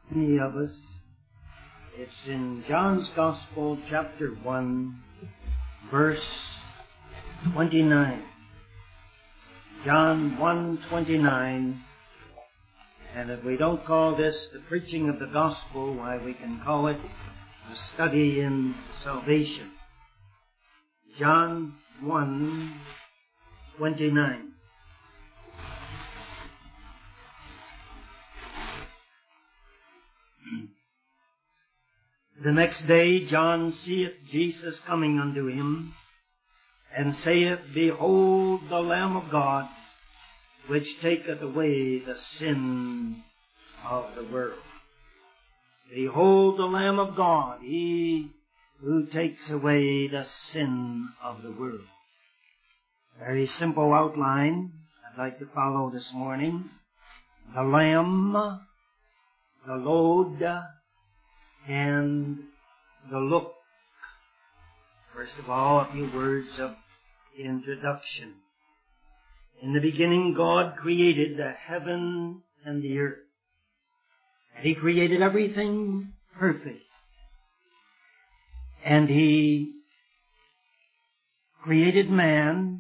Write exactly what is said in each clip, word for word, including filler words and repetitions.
Many of us. It's in John's Gospel, chapter one, verse twenty-nine. John one twenty-nine. And if we don't call this the preaching of the gospel, why, we can call it a study in salvation. John one twenty-nine. The next day John seeth Jesus coming unto him, and saith, Behold the Lamb of God, which taketh away the sin of the world. Behold the Lamb of God, he who takes away the sin of the world. Very simple outline I'd like to follow this morning. The Lamb, the load, and the look. First of all, a few words of introduction. In the beginning, God created the heaven and the earth. And He created everything perfect. And He created man,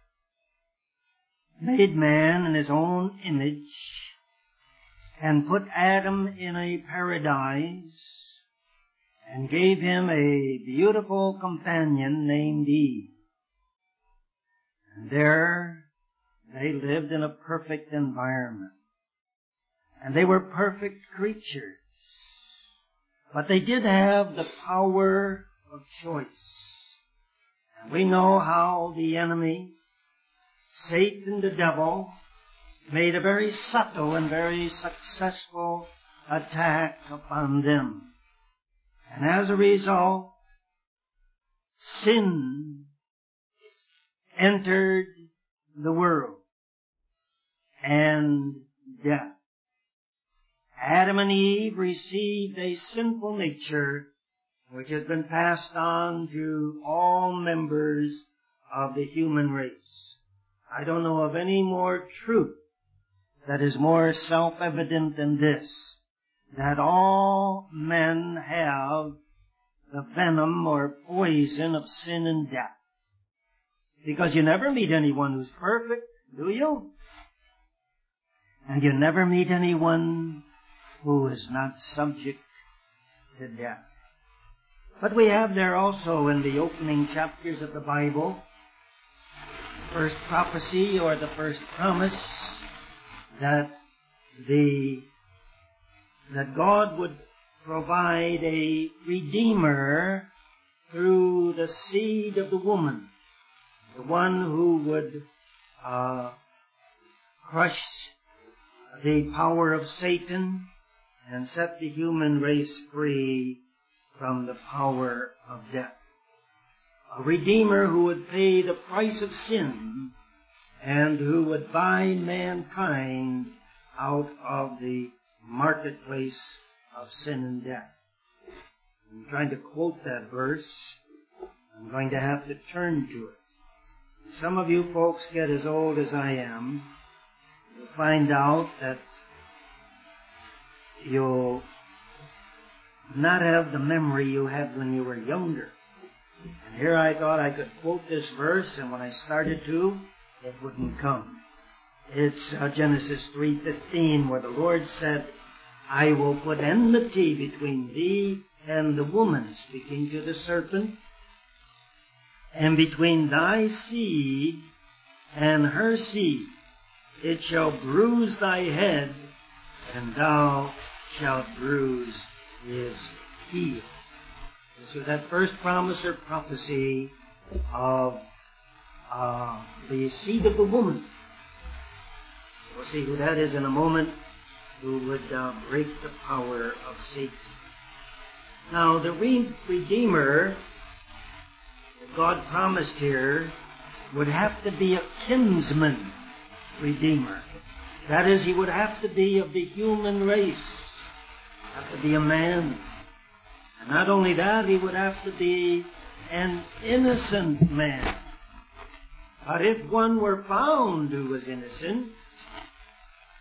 made man in His own image, and put Adam in a paradise, and gave him a beautiful companion named Eve. And there they lived in a perfect environment. And they were perfect creatures. But they did have the power of choice. And we know how the enemy, Satan the devil, made a very subtle and very successful attack upon them. And as a result, sin entered the world, and death. Adam and Eve received a sinful nature which has been passed on to all members of the human race. I don't know of any more truth that is more self-evident than this, that all men have the venom or poison of sin and death. Because you never meet anyone who's perfect, do you? And you never meet anyone who is not subject to death. But we have there also in the opening chapters of the Bible, first prophecy or the first promise that the that God would provide a Redeemer through the seed of the woman, the one who would uh, crush the power of Satan and set the human race free from the power of death. A Redeemer who would pay the price of sin and who would buy mankind out of the marketplace of sin and death. I'm trying to quote that verse. I'm going to have to turn to it. Some of you folks get as old as I am. You'll find out that you'll not have the memory you had when you were younger. And here I thought I could quote this verse, and when I started to, it wouldn't come. It's uh, Genesis three fifteen, where the Lord said, I will put enmity between thee and the woman, speaking to the serpent, and between thy seed and her seed. It shall bruise thy head, and thou shalt bruise his heel. This was that first promise or prophecy of uh, the seed of the woman. We'll see who that is in a moment, who would uh, break the power of Satan. Now, the re- Redeemer that God promised here would have to be a kinsman Redeemer. That is, he would have to be of the human race, have to be a man. And not only that, he would have to be an innocent man. But if one were found who was innocent,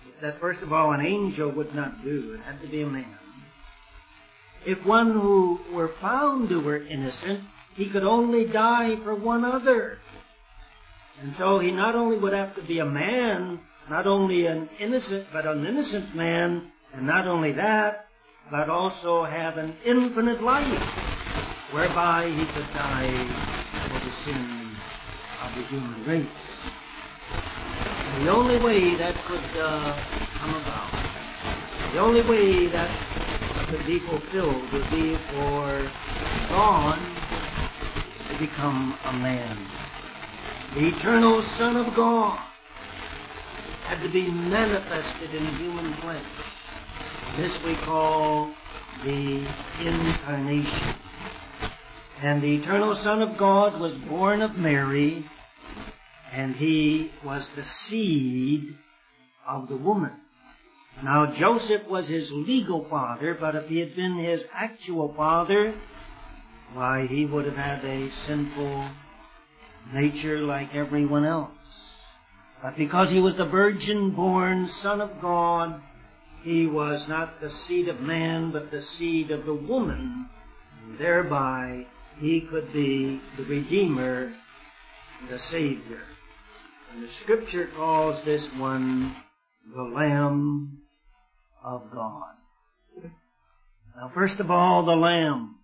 that first of all an angel would not do. It had to be a man. If one who were found who were innocent, he could only die for one other. And so he not only would have to be a man, not only an innocent, but an innocent man, and not only that, but also have an infinite life, whereby he could die for the sin of the human race. And the only way that could uh, come about, the only way that could be fulfilled would be for God to become a man. The eternal Son of God had to be manifested in human flesh. This we call the incarnation. And the eternal Son of God was born of Mary, and he was the seed of the woman. Now Joseph was his legal father, but if he had been his actual father, why, he would have had a sinful nature like everyone else. But because he was the virgin-born Son of God, he was not the seed of man, but the seed of the woman. And thereby, he could be the Redeemer, the Savior. And the Scripture calls this one the Lamb of God. Now, first of all, the Lamb.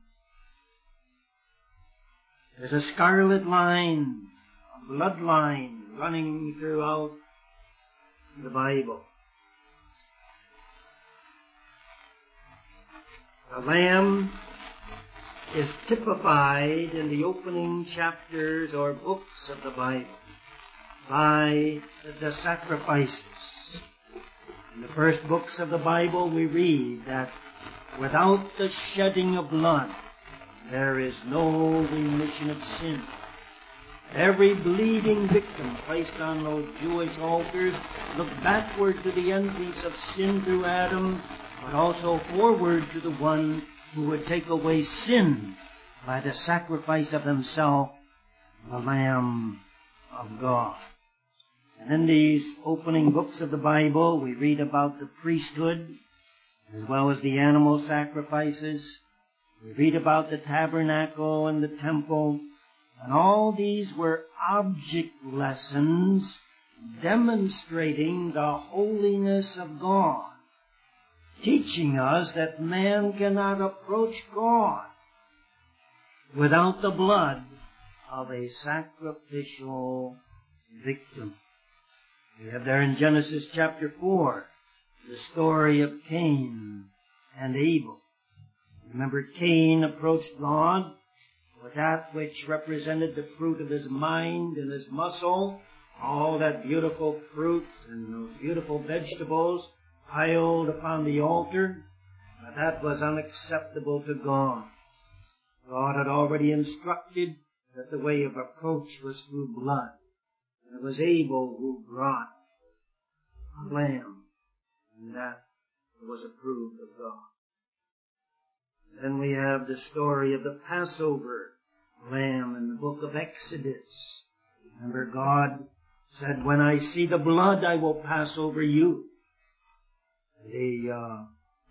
There's a scarlet line, a bloodline running throughout the Bible. The Lamb is typified in the opening chapters or books of the Bible by the sacrifices. In the first books of the Bible we read that without the shedding of blood there is no remission of sin. Every bleeding victim placed on those Jewish altars looked backward to the entrance of sin through Adam, but also forward to the one who would take away sin by the sacrifice of himself, the Lamb of God. And in these opening books of the Bible, we read about the priesthood, as well as the animal sacrifices. We read about the tabernacle and the temple, and all these were object lessons demonstrating the holiness of God, teaching us that man cannot approach God without the blood of a sacrificial victim. We have there in Genesis chapter four the story of Cain and Abel. Remember, Cain approached God with that which represented the fruit of his mind and his muscle, all that beautiful fruit and those beautiful vegetables piled upon the altar. But that was unacceptable to God. God had already instructed that the way of approach was through blood. And it was Abel who brought a lamb, and that was approved of God. Then we have the story of the Passover lamb in the book of Exodus. Remember, God said, when I see the blood, I will pass over you. The uh,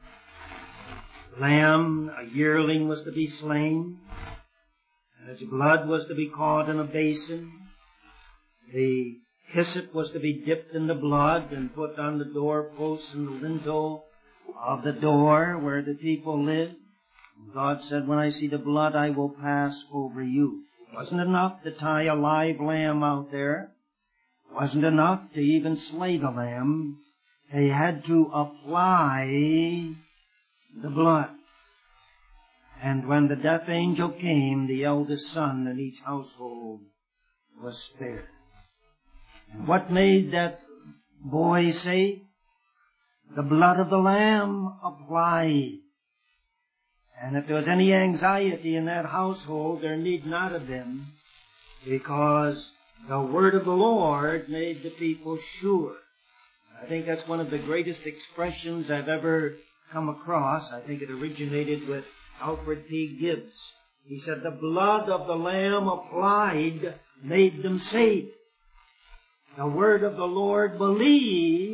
lamb, a yearling, was to be slain, and its blood was to be caught in a basin. The hyssop was to be dipped in the blood and put on the doorposts and the lintel of the door where the people lived. God said, when I see the blood, I will pass over you. It wasn't enough to tie a live lamb out there. It wasn't enough to even slay the lamb. They had to apply the blood. And when the death angel came, the eldest son in each household was spared. And what made that boy say? The blood of the lamb applied. And if there was any anxiety in that household, there need not have been, because the word of the Lord made the people sure. I think that's one of the greatest expressions I've ever come across. I think it originated with Alfred P. Gibbs. He said, the blood of the Lamb applied made them safe. The word of the Lord believed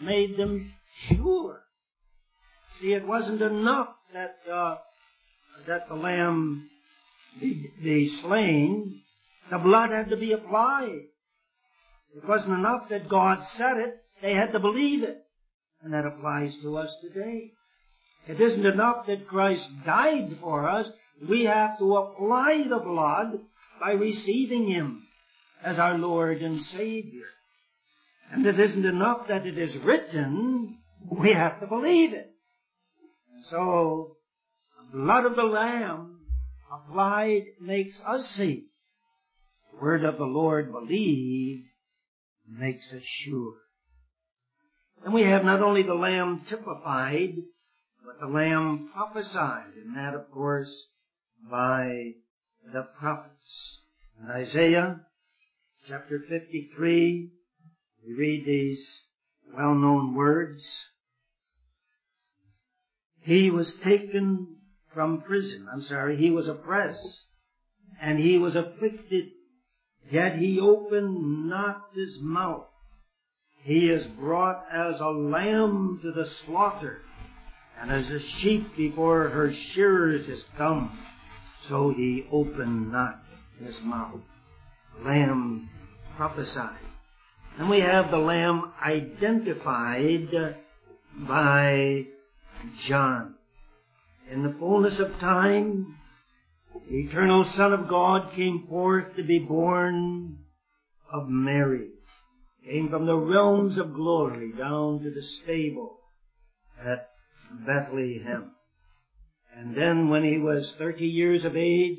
made them sure. See, it wasn't enough that uh, that the lamb be, be slain. The blood had to be applied. It wasn't enough that God said it. They had to believe it. And that applies to us today. It isn't enough that Christ died for us. We have to apply the blood by receiving Him as our Lord and Savior. And it isn't enough that it is written. We have to believe it. And so, the blood of the Lamb applied makes us safe. The word of the Lord believed makes us sure. And we have not only the Lamb typified, but the Lamb prophesied, and that, of course, by the prophets. In Isaiah chapter fifty-three, we read these well-known words. He was taken from prison. I'm sorry, he was oppressed, and he was afflicted, yet he opened not his mouth. He is brought as a lamb to the slaughter, and as a sheep before her shearers is dumb, so he opened not his mouth. The Lamb prophesied. And we have the Lamb identified by John. In the fullness of time, the eternal Son of God came forth to be born of Mary. Came from the realms of glory down to the stable at Bethlehem. And then when he was thirty years of age,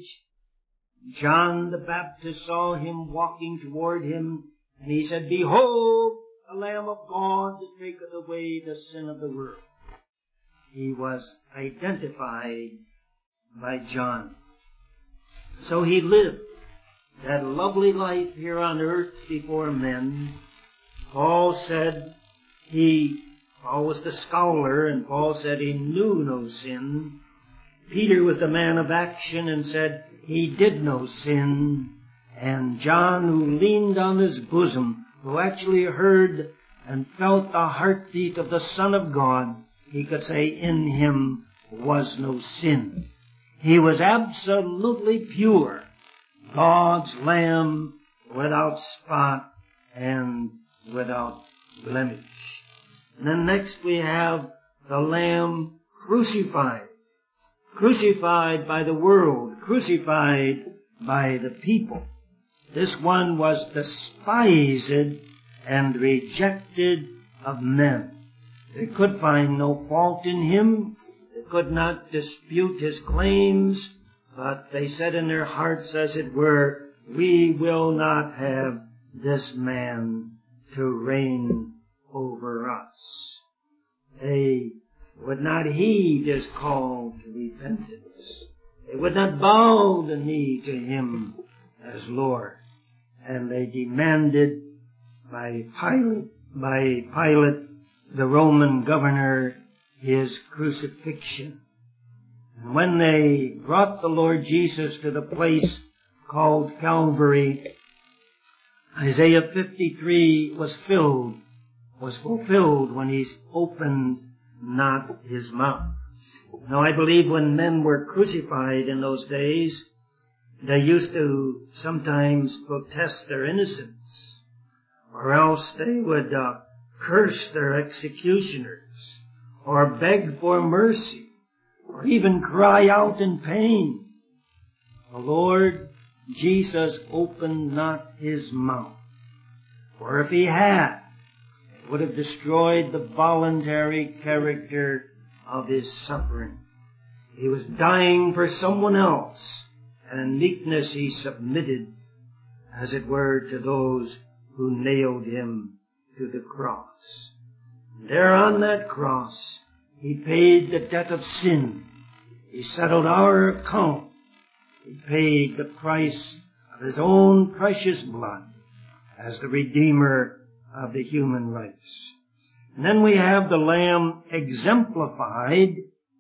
John the Baptist saw him walking toward him, and he said, Behold, the Lamb of God that taketh away the sin of the world. He was identified by John. So he lived that lovely life here on earth before men. Paul said he, Paul was the scholar, and Paul said he knew no sin. Peter was the man of action and said he did no sin. And John, who leaned on his bosom, who actually heard and felt the heartbeat of the Son of God, he could say in him was no sin. He was absolutely pure, God's Lamb without spot and without blemish. And then next we have the Lamb crucified. Crucified by the world, crucified by the people. This one was despised and rejected of men. They could find no fault in him. They could not dispute his claims, but they said in their hearts, as it were, we will not have this man to reign over us. They would not heed his call to repentance. They would not bow the knee to him as Lord. And they demanded by Pilate, by Pilate, the Roman governor, his crucifixion. And when they brought the Lord Jesus to the place called Calvary, Isaiah fifty-three was filled, was fulfilled when he opened not his mouth. Now I believe when men were crucified in those days, they used to sometimes protest their innocence, or else they would uh, curse their executioners, or beg for mercy, or even cry out in pain. The Lord Jesus opened not his mouth, for if he had, it would have destroyed the voluntary character of his suffering. He was dying for someone else, and in meekness he submitted, as it were, to those who nailed him to the cross. And there on that cross, he paid the debt of sin. He settled our account. He paid the price of his own precious blood as the Redeemer of the human race. And then we have the Lamb exemplified,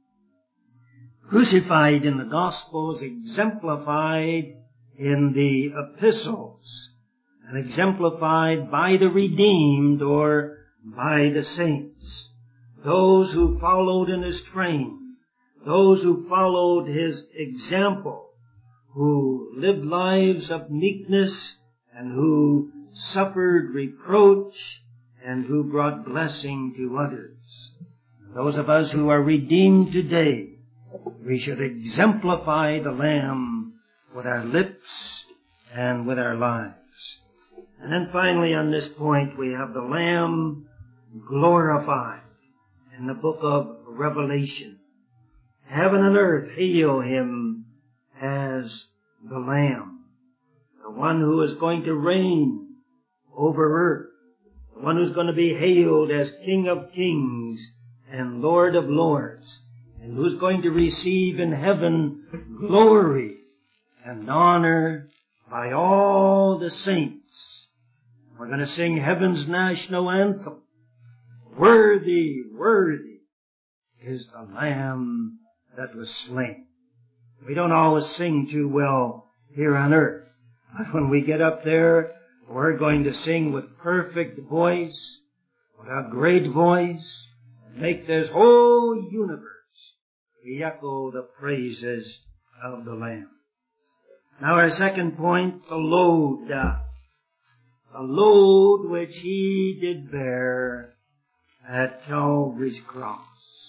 crucified in the Gospels, exemplified in the epistles, and exemplified by the redeemed or by the saints, those who followed in His train, those who followed His example, who lived lives of meekness and who suffered reproach and who brought blessing to others. Those of us who are redeemed today, we should exemplify the Lamb with our lips and with our lives. And then finally on this point we have the Lamb glorified in the book of Revelation. Heaven and earth hail Him as the Lamb, the one who is going to reign over earth, the one who's going to be hailed as King of Kings and Lord of Lords, and who's going to receive in heaven glory and honor by all the saints. We're going to sing heaven's national anthem. Worthy, worthy is the Lamb that was slain. We don't always sing too well here on earth, but when we get up there, we're going to sing with perfect voice, with a great voice, and make this whole universe re-echo the praises of the Lamb. Now our second point, the load. Uh, the load which He did bear at Calvary's cross.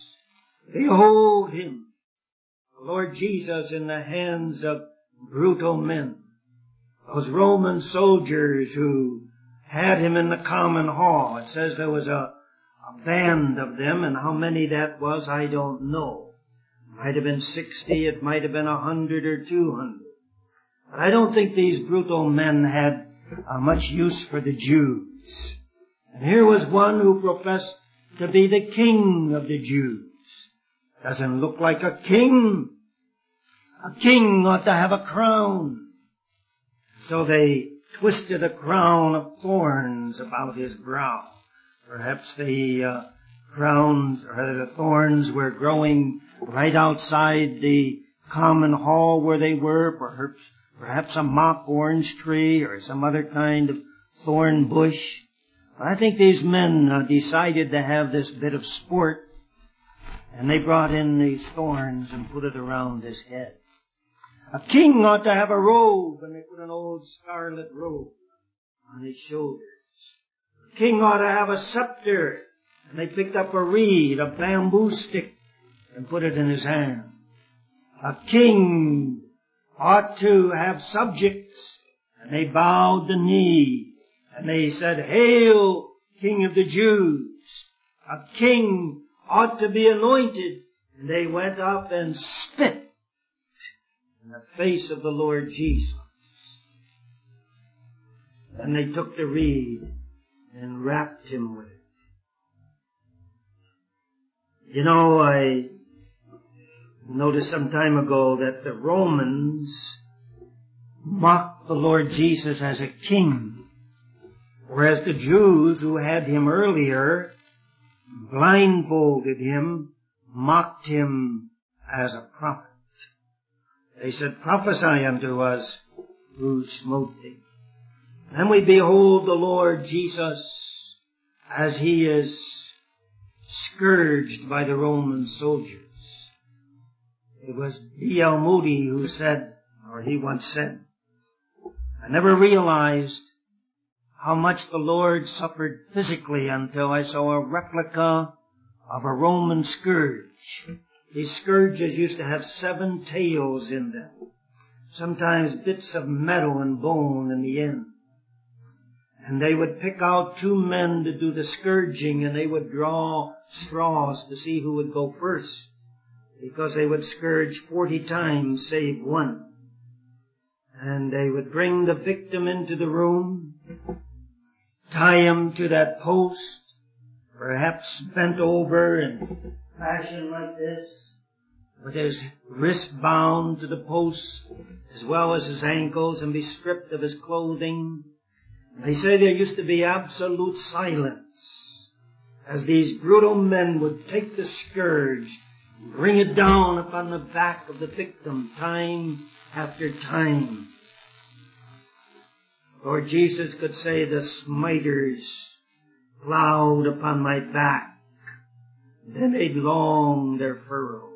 Behold Him, the Lord Jesus, in the hands of brutal men. Those Roman soldiers who had Him in the common hall. It says there was a, a band of them, and how many that was, I don't know. It might have been sixty, it might have been a hundred or two hundred. But I don't think these brutal men had uh, much use for the Jews. And here was one who professed to be the king of the Jews. Doesn't look like a king. A king ought to have a crown. So they twisted a crown of thorns about His brow. Perhaps the uh, crowns or the thorns were growing right outside the common hall where they were. Perhaps, perhaps a mock orange tree or some other kind of thorn bush. I think these men uh, decided to have this bit of sport, and they brought in these thorns and put it around His head. A king ought to have a robe, and they put an old scarlet robe on His shoulders. A king ought to have a scepter, and they picked up a reed, a bamboo stick, and put it in His hand. A king ought to have subjects, and they bowed the knee, and they said, Hail, King of the Jews. A king ought to be anointed, and they went up and spit in the face of the Lord Jesus. And they took the reed and wrapped Him with it. You know, I noticed some time ago that the Romans mocked the Lord Jesus as a king, whereas the Jews who had Him earlier blindfolded Him, mocked Him as a prophet. They said, Prophesy unto us who smote thee. Then we behold the Lord Jesus as He is scourged by the Roman soldiers. It was D L Moody who said, or he once said, I never realized how much the Lord suffered physically until I saw a replica of a Roman scourge. These scourges used to have seven tails in them, sometimes bits of metal and bone in the end. And they would pick out two men to do the scourging, and they would draw straws to see who would go first, because they would scourge forty times save one. And they would bring the victim into the room, tie him to that post, perhaps bent over in fashion like this, with his wrist bound to the post, as well as his ankles, and be stripped of his clothing. They say there used to be absolute silence as these brutal men would take the scourge, bring it down upon the back of the victim time after time. Lord Jesus could say, the smiters plowed upon my back. They made long their furrows.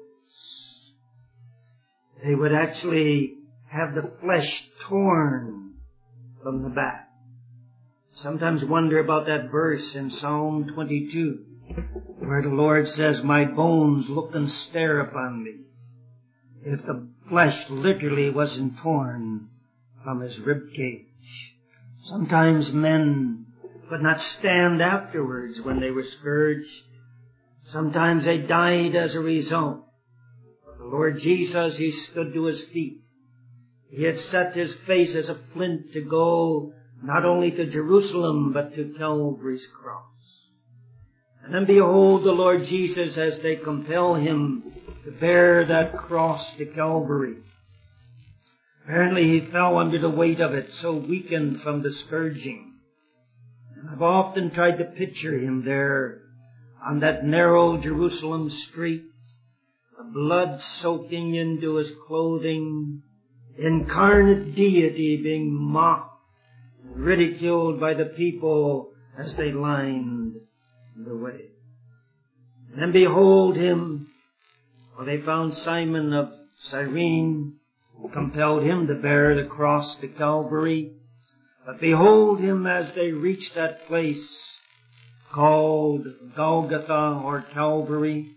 They would actually have the flesh torn from the back. Sometimes wonder about that verse in Psalm twenty-two, where the Lord says, my bones look and stare upon me. If the flesh literally wasn't torn from his rib cage. Sometimes men could not stand afterwards when they were scourged. Sometimes they died as a result. The Lord Jesus, he stood to his feet. He had set his face as a flint to go not only to Jerusalem, but to Calvary's cross. And then behold the Lord Jesus as they compel him to bear that cross to Calvary. Apparently he fell under the weight of it, so weakened from the scourging. And I've often tried to picture him there on that narrow Jerusalem street, the blood soaking into his clothing, incarnate deity being mocked, ridiculed by the people as they lined the way. And then behold him, well, they found Simon of Cyrene, who compelled him to bear the cross to Calvary. But behold him as they reached that place called Golgotha or Calvary.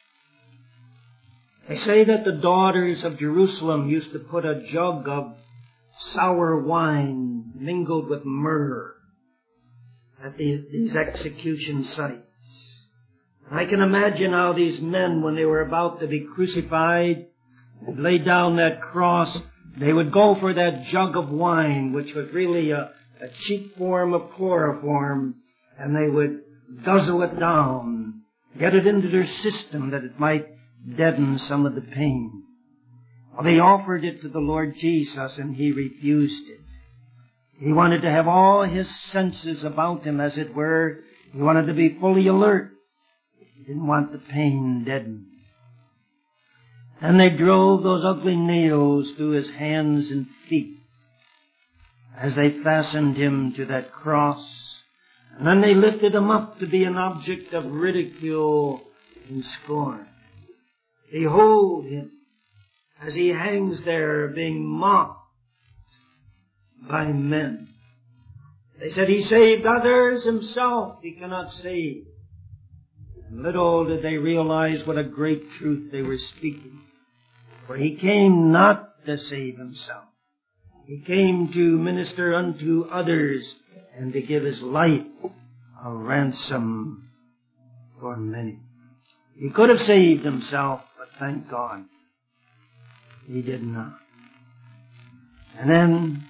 They say that the daughters of Jerusalem used to put a jug of sour wine mingled with myrrh at these, these execution sites. I can imagine how these men, when they were about to be crucified, would lay down that cross, they would go for that jug of wine, which was really a, a cheap form of chloroform, and they would guzzle it down, get it into their system that it might deaden some of the pain. Well, they offered it to the Lord Jesus, and he refused it. He wanted to have all his senses about him, as it were. He wanted to be fully alert. He didn't want the pain deadened. And they drove those ugly nails through his hands and feet as they fastened him to that cross. And then they lifted him up to be an object of ridicule and scorn. Behold him as he hangs there being mocked by men. They said he saved others, himself he cannot save. And little did they realize what a great truth they were speaking. For he came not to save himself. He came to minister unto others and to give his life a ransom for many. He could have saved himself, but thank God, he did not. And then,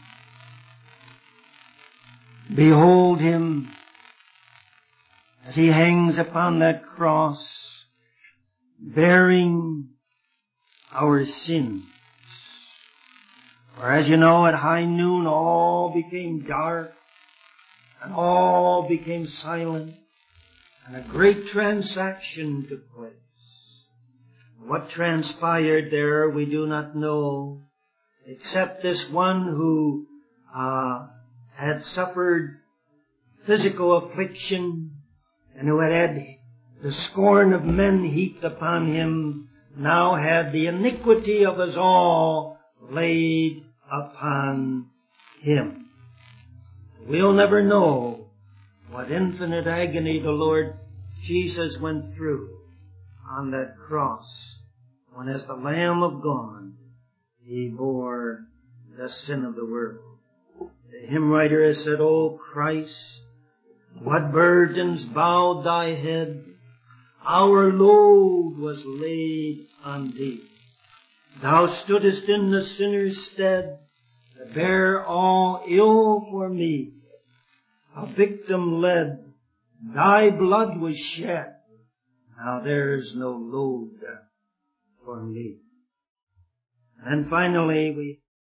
behold him as he hangs upon that cross, bearing our sins. For as you know, at high noon all became dark, and all became silent, and a great transaction took place. What transpired there we do not know, except this one who uh, had suffered physical affliction, and who had had the scorn of men heaped upon him, now had the iniquity of us all laid upon him. We'll never know what infinite agony the Lord Jesus went through on that cross, when as the Lamb of God, he bore the sin of the world. The hymn writer has said, O Christ, what burdens bowed thy head, our load was laid on thee. Thou stoodest in the sinner's stead, to bear all ill for me. A victim led, thy blood was shed, now there's no load for me. And finally we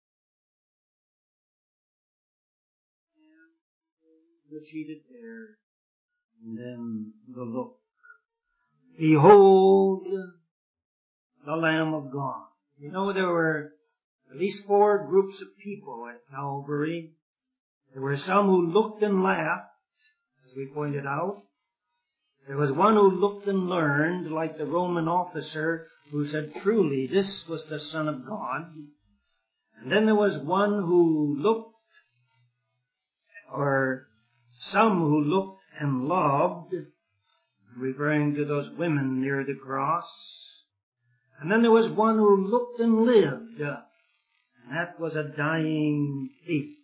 the cheated hair, and then the look. Behold the Lamb of God. You know, there were at least four groups of people at Calvary. There were some who looked and laughed, as as we pointed out. There was one who looked and learned, like the Roman officer who said, truly, this was the Son of God. And then there was one who looked, or some who looked and loved, referring to those women near the cross. And then there was one who looked and lived, and that was a dying thief.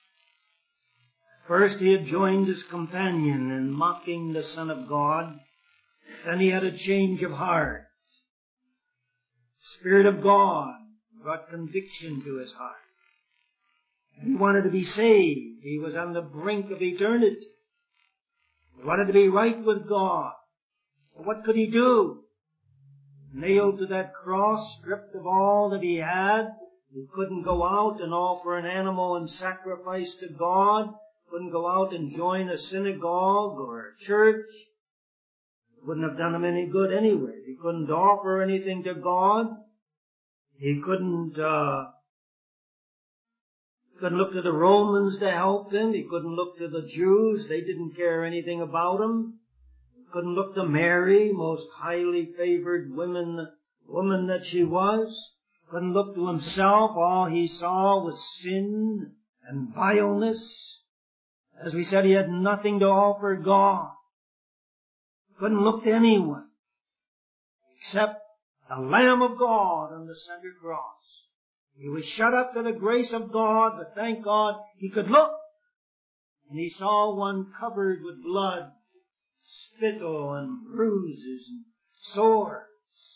First he had joined his companion in mocking the Son of God. Then he had a change of heart. The Spirit of God brought conviction to his heart. He wanted to be saved. He was on the brink of eternity. He wanted to be right with God. But what could he do? Nailed to that cross, stripped of all that he had. He couldn't go out and offer an animal and sacrifice to God. Couldn't go out and join a synagogue or a church. It wouldn't have done him any good anyway. He couldn't offer anything to God. He couldn't, uh, couldn't look to the Romans to help him. He couldn't look to the Jews. They didn't care anything about him. He couldn't look to Mary, most highly favored woman, woman that she was. Couldn't look to himself. All he saw was sin and vileness. As we said, he had nothing to offer God. Couldn't look to anyone except the Lamb of God on the center cross. He was shut up to the grace of God, but thank God he could look. And he saw one covered with blood, spittle and bruises and sores.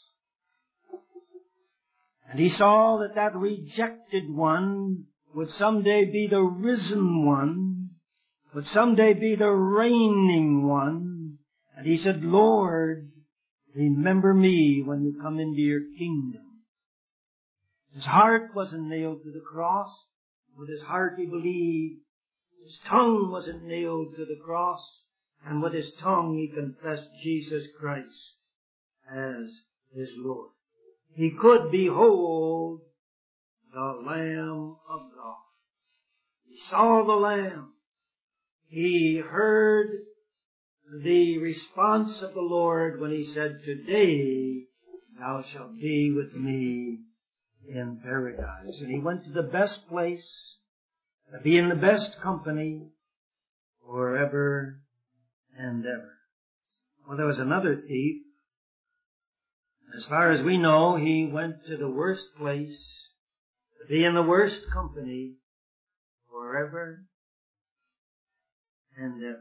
And he saw that that rejected one would someday be the risen one, would someday be the reigning one. And he said, Lord, remember me when you come into your kingdom. His heart wasn't nailed to the cross. With his heart he believed. His tongue wasn't nailed to the cross. And with his tongue he confessed Jesus Christ as his Lord. He could behold the Lamb of God. He saw the Lamb. He heard the response of the Lord when he said, today thou shalt be with me in paradise. And he went to the best place, to be in the best company forever and ever. Well, there was another thief. As far as we know, he went to the worst place, to be in the worst company forever and ever.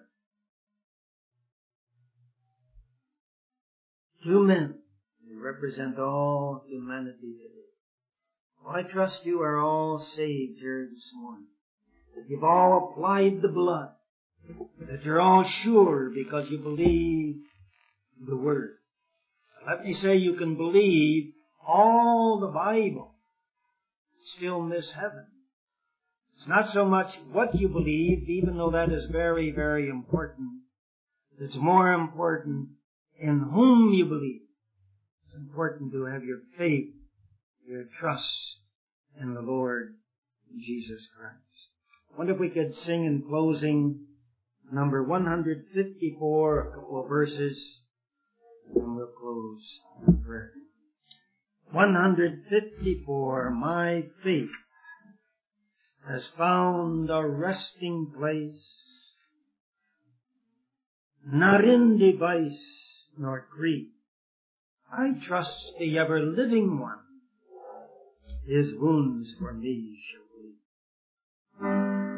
Two men, they represent all humanity today. Well, I trust you are all saved here this morning. That you've all applied the blood. That you're all sure because you believe the Word. Let me say you can believe all the Bible, still miss heaven. It's not so much what you believe, even though that is very, very important. It's more important in whom you believe. It's important to have your faith, your trust in the Lord Jesus Christ. I wonder if we could sing in closing number one hundred fifty-four, a couple of verses, and we'll close in prayer. one hundred fifty-four, my faith has found a resting place, not in device nor creed. I trust the ever-living one, his wounds for me shall bleed.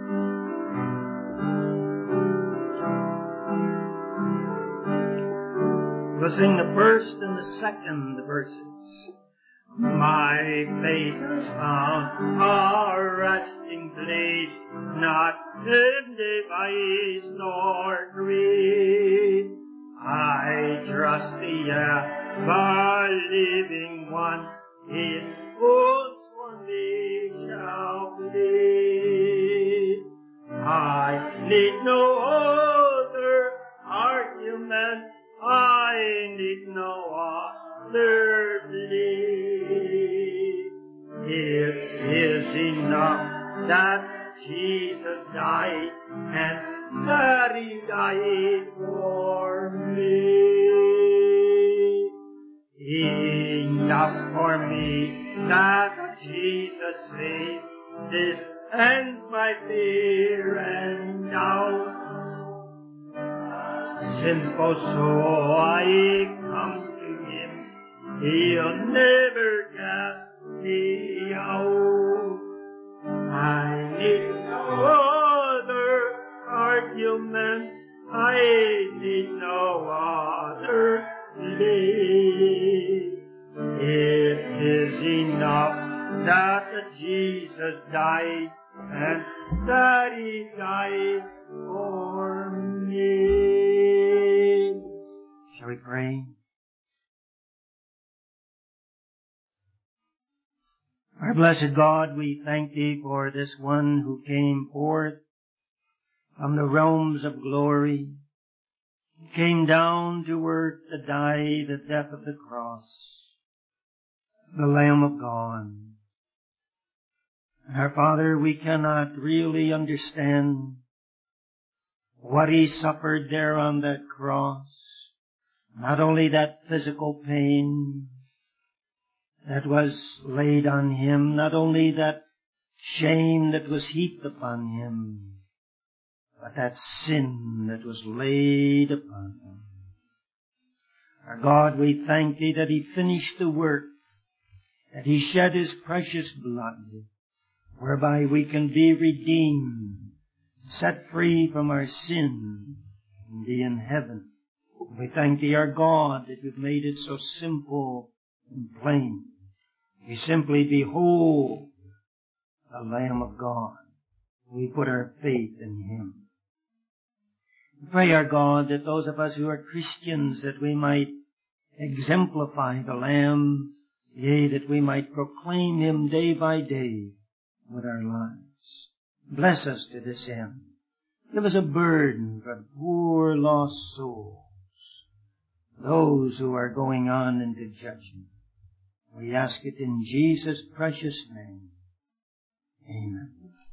We'll sing the first and the second verses. My faith has found a resting place, not in device nor creed. I trust the ever-living one, his wounds for me shall bleed. I need no other argument, I need no other plea. It is enough that Jesus died and that He died for me. Enough for me that Jesus saved. This ends my fear and doubt. Sinful soul, I come to Him. He'll never cast me out. I need no other argument. I need no other plea. It is enough that Jesus died and that He died for me. Shall we pray? Our blessed God, we thank Thee for this one who came forth from the realms of glory, came down to earth to die the death of the cross, the Lamb of God. And our Father, we cannot really understand what He suffered there on that cross. Not only that physical pain that was laid on Him, not only that shame that was heaped upon Him, but that sin that was laid upon Him. Our God, we thank Thee that He finished the work, that He shed His precious blood, whereby we can be redeemed, set free from our sin, and be in heaven. We thank Thee, our God, that You've made it so simple and plain. We simply behold the Lamb of God. We put our faith in Him. We pray, our God, that those of us who are Christians, that we might exemplify the Lamb, yea, that we might proclaim Him day by day with our lives. Bless us to this end. Give us a burden for poor lost souls, those who are going on into judgment. We ask it in Jesus' precious name. Amen.